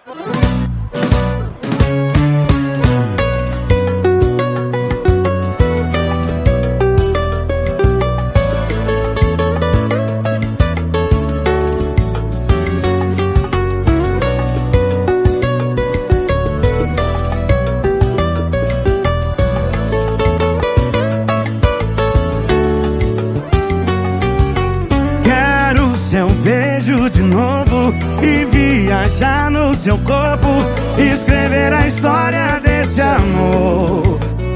Seu beijo de novo e viajar no seu corpo, escrever a história desse amor.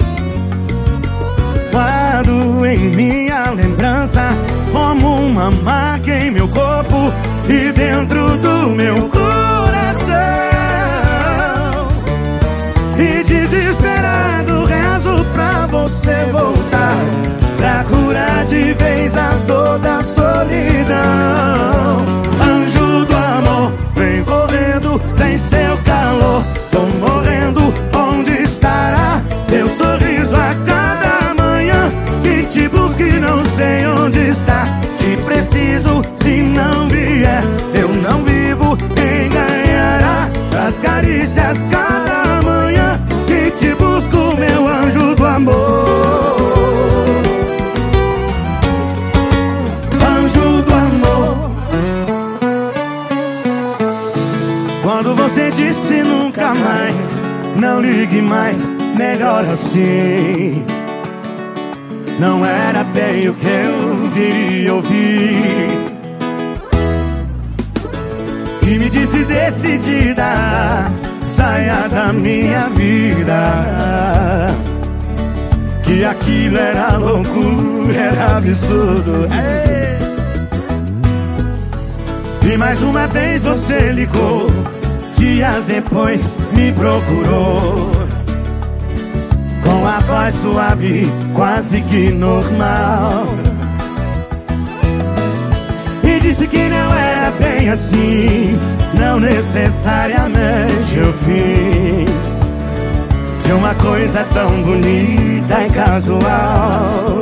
Guardo em minha lembrança como uma marca em meu corpo e dentro do meu coração. E desesperado rezo pra você voltar, pra curar de vez a dor da solidão. Anjo do amor, vem correndo sem seu calor. Tô morrendo, onde estará teu sorriso a cada manhã? Que te busque, não sei onde está. Te preciso, se não vier, eu não vivo. Quem ganhará as carícias cada manhã? Que te busco, meu anjo do amor. Quando você disse nunca mais, não ligue mais, melhor assim. Não era bem o que eu queria ouvir. E me disse decidida, saia da minha vida, que aquilo era loucura, era absurdo. E mais uma vez você ligou, dias depois me procurou, com a voz suave, quase que normal, e disse que não era bem assim, não necessariamente o fim de uma coisa tão bonita e casual.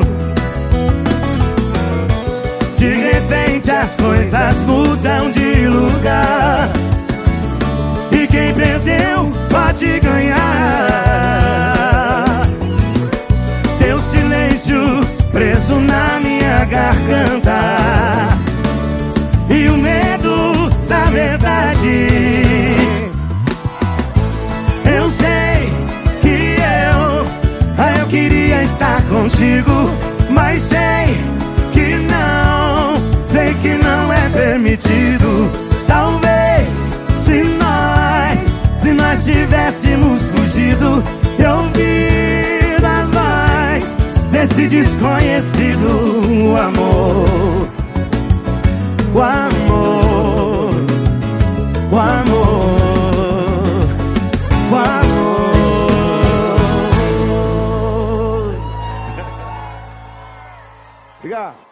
De repente as coisas mudam de lugar, e quem perdeu pode ganhar. Teu silêncio preso na minha garganta, e o medo da verdade. Eu sei que eu queria estar contigo, mas sei que não é permitido. Talvez se nós tivéssemos fugido e ouvido a voz desse desconhecido, o amor, o amor, o amor, o amor. Obrigado.